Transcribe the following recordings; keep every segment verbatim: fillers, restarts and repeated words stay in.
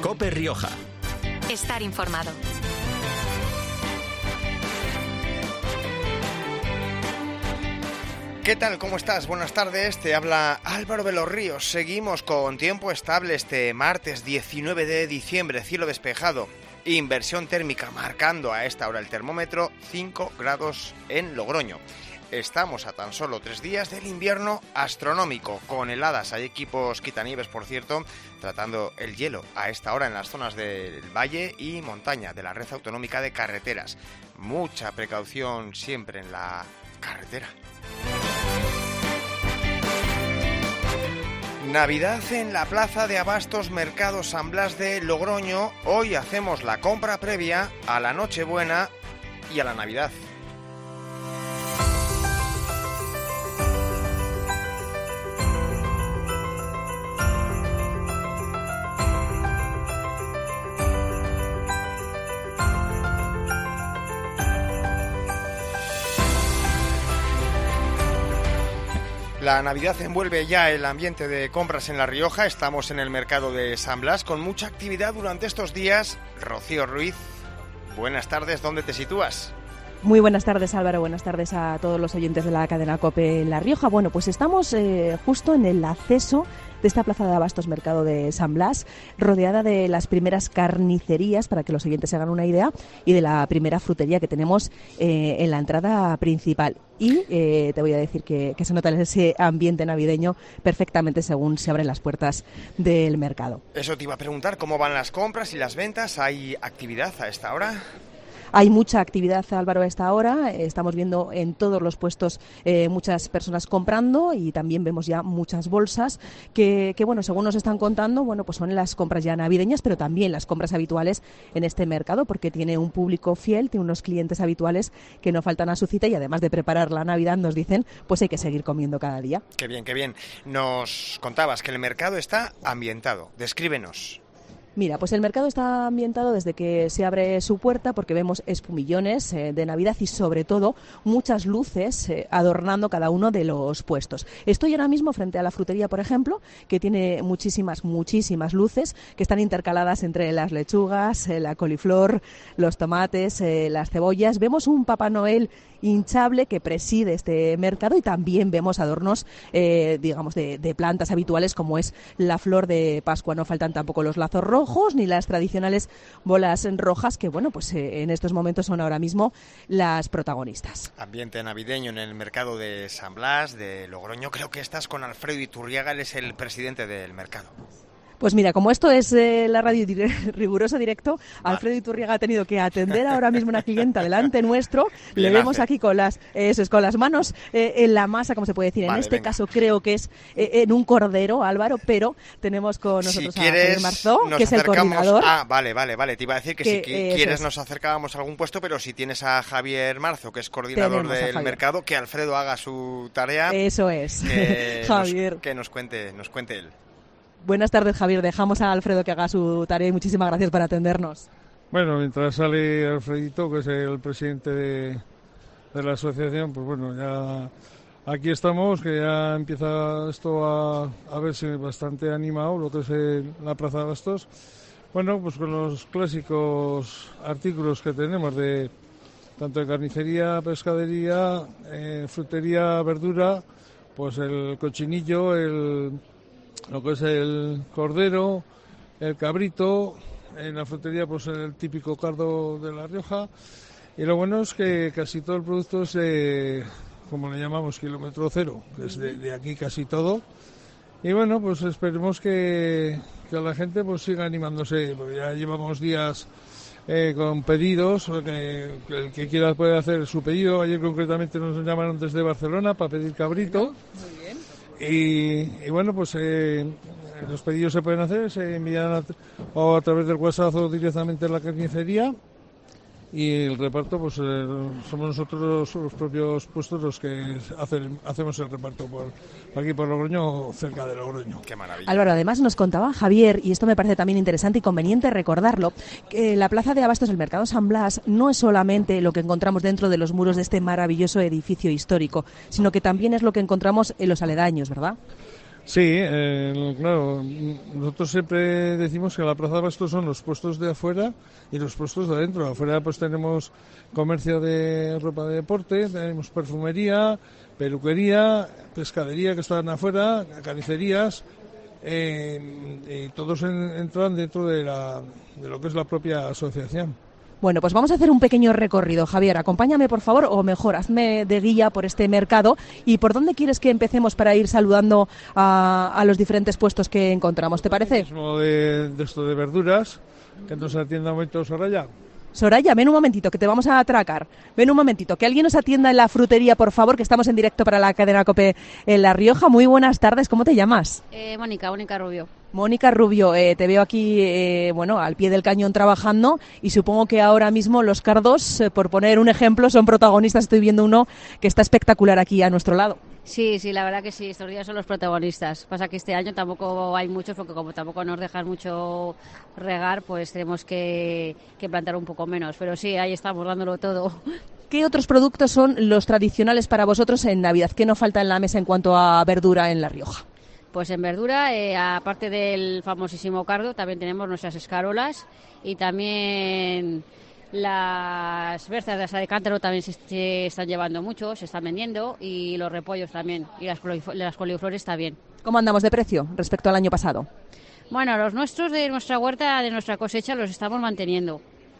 COPE Rioja. Estar informado. ¿Qué tal? ¿Cómo estás? Buenas tardes, te habla Álvaro de los Ríos. Seguimos con tiempo estable este martes diecinueve de diciembre, cielo despejado. Inversión térmica marcando a esta hora el termómetro cinco grados en Logroño. Estamos a tan solo tres días del invierno astronómico, con heladas. Hay equipos quitanieves, por cierto, tratando el hielo a esta hora en las zonas del valle y montaña de la red autonómica de carreteras. Mucha precaución siempre en la carretera. Navidad en la Plaza de Abastos Mercado San Blas de Logroño. Hoy hacemos la compra previa a la Nochebuena y a la Navidad. La Navidad envuelve ya el ambiente de compras en La Rioja. Estamos en el mercado de San Blas con mucha actividad durante estos días. Rocío Ruiz, buenas tardes, ¿dónde te sitúas? Muy buenas tardes, Álvaro. Buenas tardes a todos los oyentes de la cadena COPE en La Rioja. Bueno, pues estamos eh, justo en el acceso de esta plaza de abastos mercado de San Blas, rodeada de las primeras carnicerías, para que los oyentes se hagan una idea, y de la primera frutería que tenemos eh, en la entrada principal. Y eh, te voy a decir que, que se nota ese ambiente navideño perfectamente según se abren las puertas del mercado. Eso te iba a preguntar, ¿cómo van las compras y las ventas? ¿Hay actividad a esta hora? Hay mucha actividad, Álvaro, a esta hora. Estamos viendo en todos los puestos eh, muchas personas comprando, y también vemos ya muchas bolsas que, que, bueno, según nos están contando, bueno, pues son las compras ya navideñas, pero también las compras habituales en este mercado, porque tiene un público fiel, tiene unos clientes habituales que no faltan a su cita, y además de preparar la Navidad, nos dicen, pues hay que seguir comiendo cada día. Qué bien, qué bien. Nos contabas que el mercado está ambientado. Descríbenos. Mira, pues el mercado está ambientado desde que se abre su puerta, porque vemos espumillones eh, de Navidad y, sobre todo, muchas luces eh, adornando cada uno de los puestos. Estoy ahora mismo frente a la frutería, por ejemplo, que tiene muchísimas, muchísimas luces que están intercaladas entre las lechugas, eh, la coliflor, los tomates, eh, las cebollas. Vemos un Papá Noel hinchable que preside este mercado, y también vemos adornos, eh, digamos, de, de plantas habituales, como es la flor de Pascua. No faltan tampoco los lazos rojos ni las tradicionales bolas rojas, que, bueno, pues eh, en estos momentos son ahora mismo las protagonistas. Ambiente navideño en el mercado de San Blas de Logroño. Creo que estás con Alfredo Iturriaga, él es el presidente del mercado. Pues mira, como esto es eh, la radio dire- riguroso directo, Alfredo Iturriaga ha tenido que atender ahora mismo una clienta delante nuestro. Bien, le vemos hace. aquí con las eso es, con las manos eh, en la masa, como se puede decir. Vale, en este venga. caso creo que es eh, en un cordero, Álvaro, pero tenemos con nosotros si a Javier Marzó, que es el coordinador. Ah, vale, vale, vale. Te iba a decir que, que si eh, quieres es. nos acercábamos a algún puesto, pero si tienes a Javier Marzo, que es coordinador tenemos del mercado, que Alfredo haga su tarea. Eso es, que Javier. Nos, que nos cuente, nos cuente él. Buenas tardes, Javier. Dejamos a Alfredo que haga su tarea y muchísimas gracias por atendernos. Bueno, mientras sale Alfredito, que es el presidente de, de la asociación, pues bueno, ya aquí estamos, que ya empieza esto a, a verse bastante animado, lo que es el, la Plaza de Abastos. Bueno, pues con los clásicos artículos que tenemos de tanto de carnicería, pescadería, eh, frutería, verdura, pues el cochinillo, el... lo que es el cordero, el cabrito, en la frutería pues el típico cardo de La Rioja, y lo bueno es que casi todo el producto es de, como le llamamos, kilómetro cero, que es de, de aquí casi todo, y bueno, pues esperemos que, que la gente pues siga animándose, porque ya llevamos días eh, con pedidos, que, que el que quiera puede hacer su pedido. Ayer concretamente nos llamaron desde Barcelona para pedir cabrito. Muy bien. Y, y bueno, pues eh, los pedidos se pueden hacer, se envían a, o a través del WhatsApp o directamente a la carnicería, y el reparto pues eh, somos nosotros los, los propios puestos los que hacen, hacemos el reparto por aquí por Logroño, cerca de Logroño. Qué maravilla. Álvaro, además nos contaba Javier, y esto me parece también interesante y conveniente recordarlo, que la plaza de abastos del mercado San Blas no es solamente lo que encontramos dentro de los muros de este maravilloso edificio histórico, sino que también es lo que encontramos en los aledaños, ¿verdad? Sí, eh, claro, nosotros siempre decimos que la Plaza de Abastos son los puestos de afuera y los puestos de adentro. Afuera pues tenemos comercio de ropa de deporte, tenemos perfumería, peluquería, pescadería que están afuera, carnicerías, eh, y todos en, entran dentro de, la, de lo que es la propia asociación. Bueno, pues vamos a hacer un pequeño recorrido. Javier, acompáñame, por favor, o mejor, hazme de guía por este mercado. ¿Y por dónde quieres que empecemos para ir saludando a, a los diferentes puestos que encontramos? ¿Te parece? Mismo de, de esto de verduras, que nos atienda un momento Soraya. Soraya, ven un momentito, que te vamos a atracar. Ven un momentito, que alguien nos atienda en la frutería, por favor, que estamos en directo para la cadena COPE en La Rioja. Muy buenas tardes, ¿cómo te llamas? Eh, Mónica, Mónica Rubio. Mónica Rubio, eh, te veo aquí, eh, bueno, al pie del cañón trabajando y supongo que ahora mismo los cardos, eh, por poner un ejemplo, son protagonistas. Estoy viendo uno que está espectacular aquí a nuestro lado. Sí, sí, la verdad que sí, estos días son los protagonistas. Pasa que este año tampoco hay muchos, porque como tampoco nos dejan mucho regar, pues tenemos que, que plantar un poco menos. Pero sí, ahí estamos dándolo todo. ¿Qué otros productos son los tradicionales para vosotros en Navidad? ¿Qué nos falta en la mesa en cuanto a verdura en La Rioja? Pues en verdura, eh, aparte del famosísimo cardo, también tenemos nuestras escarolas y también las berzas de asa de cántaro también se, se están llevando mucho, se están vendiendo, y los repollos también, y las, las coliflores también. ¿Cómo andamos de precio respecto al año pasado? Bueno, los nuestros de nuestra huerta, de nuestra cosecha, los estamos manteniendo,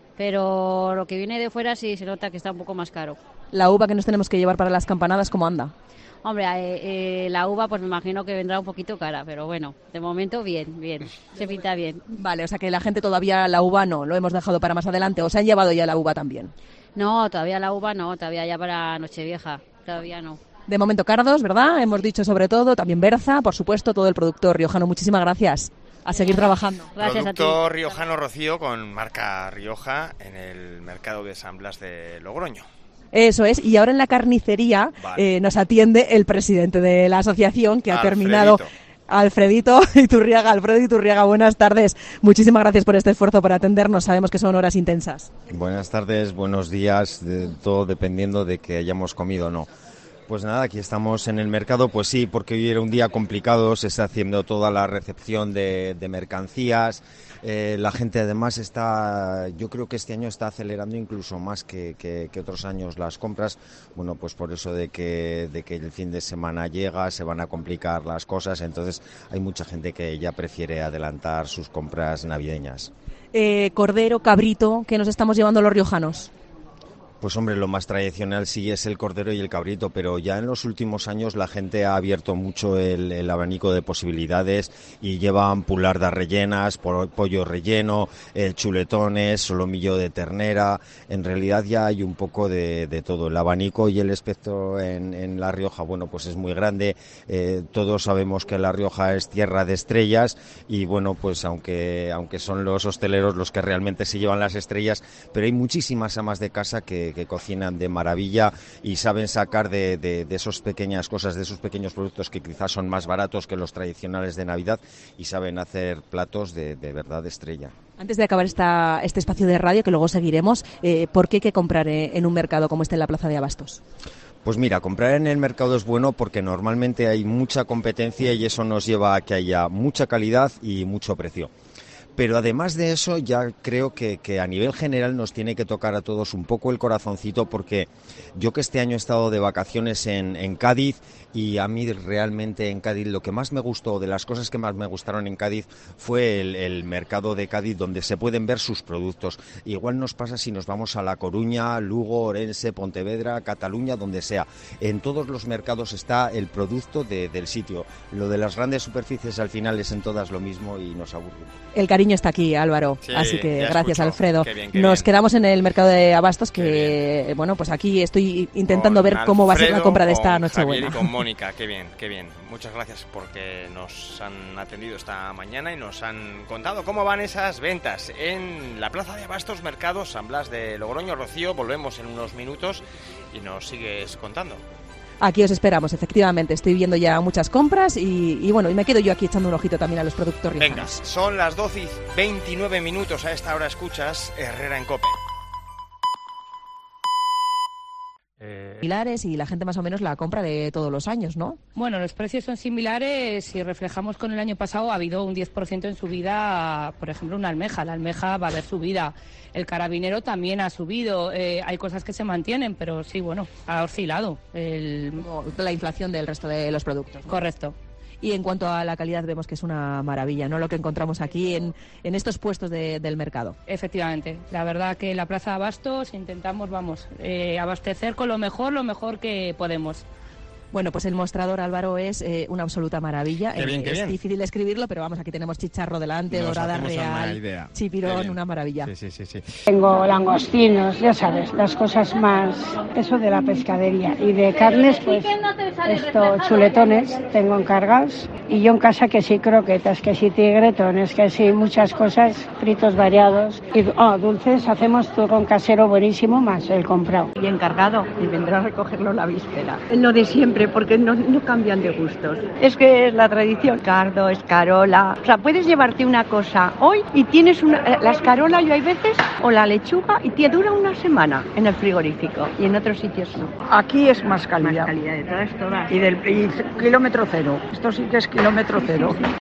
pero lo que viene de fuera sí se nota que está un poco más caro. La uva que nos tenemos que llevar para las campanadas, ¿cómo anda? Hombre, eh, eh, la uva pues me imagino que vendrá un poquito cara, pero bueno, de momento bien, bien, se pinta bien. Vale, o sea que la gente todavía la uva no, lo hemos dejado para más adelante, ¿o se han llevado ya la uva también? No, todavía la uva no, todavía ya para Nochevieja, todavía no. De momento cardos, ¿verdad? Hemos dicho sobre todo, también berza, por supuesto, todo el producto riojano. Muchísimas gracias. A seguir trabajando. Gracias Producto a ti. riojano Rocío con marca Rioja en el mercado de San Blas de Logroño. Eso es, y ahora en la carnicería vale. eh, nos atiende el presidente de la asociación que ha Alfredito. terminado, Alfredito Iturriaga. Alfredo Iturriaga, buenas tardes. Muchísimas gracias por este esfuerzo, por atendernos. Sabemos que son horas intensas. Buenas tardes, buenos días, de, todo dependiendo de que hayamos comido o no. Pues nada, aquí estamos en el mercado, pues sí, porque hoy era un día complicado, se está haciendo toda la recepción de, de mercancías, eh, la gente además está, yo creo que este año está acelerando incluso más que, que, que otros años las compras, bueno, pues por eso de que, de que el fin de semana llega, se van a complicar las cosas, entonces hay mucha gente que ya prefiere adelantar sus compras navideñas. Eh, cordero, cabrito, ¿qué nos estamos llevando los riojanos? Pues hombre, lo más tradicional sí es el cordero y el cabrito, pero ya en los últimos años la gente ha abierto mucho el, el abanico de posibilidades y llevan pulardas rellenas, pollo relleno, eh, chuletones, solomillo de ternera. En realidad ya hay un poco de, de todo. El abanico y el espectro en, en La Rioja, bueno, pues es muy grande. Eh, todos sabemos que La Rioja es tierra de estrellas y bueno, pues aunque, aunque son los hosteleros los que realmente se llevan las estrellas, pero hay muchísimas amas de casa que que cocinan de maravilla y saben sacar de, de, de esas pequeñas cosas, de esos pequeños productos que quizás son más baratos que los tradicionales de Navidad y saben hacer platos de, de verdad de estrella. Antes de acabar esta, este espacio de radio, que luego seguiremos, eh, ¿por qué hay que comprar en un mercado como este en la Plaza de Abastos? Pues mira, comprar en el mercado es bueno porque normalmente hay mucha competencia y eso nos lleva a que haya mucha calidad y mucho precio. Pero además de eso, ya creo que, que a nivel general nos tiene que tocar a todos un poco el corazoncito, porque yo que este año he estado de vacaciones en, en Cádiz, y a mí realmente en Cádiz lo que más me gustó, de las cosas que más me gustaron en Cádiz, fue el, el mercado de Cádiz, donde se pueden ver sus productos. Igual nos pasa si nos vamos a La Coruña, Lugo, Orense, Pontevedra, Cataluña, donde sea. En todos los mercados está el producto de, del sitio. Lo de las grandes superficies al final es en todas lo mismo y nos aburre. El cariño está aquí, Álvaro, sí, así que gracias, escucho. Alfredo. Qué bien, qué Nos bien. quedamos en el mercado de Abastos, que bueno, pues aquí estoy intentando Con ver cómo va a ser la Alfredo, compra de esta con Nochebuena. Javier y con Mónica, qué bien, qué bien. Muchas gracias porque nos han atendido esta mañana y nos han contado cómo van esas ventas en la Plaza de Abastos, Mercado San Blas de Logroño. Rocío, volvemos en unos minutos y nos sigues contando. Aquí os esperamos, efectivamente. Estoy viendo ya muchas compras y, y bueno, y me quedo yo aquí echando un ojito también a los productos riojanos. Venga, son las doce y veintinueve minutos. A esta hora escuchas Herrera en COPE. Eh... similares y la gente más o menos la compra de todos los años, ¿no? Bueno, los precios son similares. Si reflejamos con el año pasado, ha habido un diez por ciento en subida, por ejemplo, una almeja. La almeja va a haber subida. El carabinero también ha subido. Eh, hay cosas que se mantienen, pero sí, bueno, ha oscilado. El... La inflación del resto de los productos, ¿no? Correcto. Y en cuanto a la calidad vemos que es una maravilla, ¿no? Lo que encontramos aquí en, en estos puestos de, del mercado. Efectivamente. La verdad que la Plaza de Abastos intentamos, vamos, eh, abastecer con lo mejor, lo mejor que podemos. Bueno, pues el mostrador, Álvaro, es eh, una absoluta maravilla. Qué bien, eh, qué es bien. difícil escribirlo, pero vamos, aquí tenemos chicharro delante, Nos dorada hacemos una real, idea. chipirón, una maravilla. Sí, sí, sí, sí. Tengo langostinos, ya sabes, las cosas más, eso de la pescadería. Y de carnes, pues, estos chuletones tengo encargados. Y yo en casa que sí croquetas, que sí tigretones, que sí muchas cosas, fritos variados. Y oh, dulces, hacemos turrón casero buenísimo, más el comprado. Y encargado, y vendrá a recogerlo la víspera. Lo de siempre, porque no, no cambian de gustos. Es que es la tradición. Cardo, escarola. O sea, puedes llevarte una cosa hoy y tienes una, la escarola, yo hay veces, o la lechuga, y te dura una semana en el frigorífico. Y en otros sitios no. Aquí es más calidad. Más calidad de todas, todas. Y del y kilómetro cero. Esto sí que es kilómetro cero.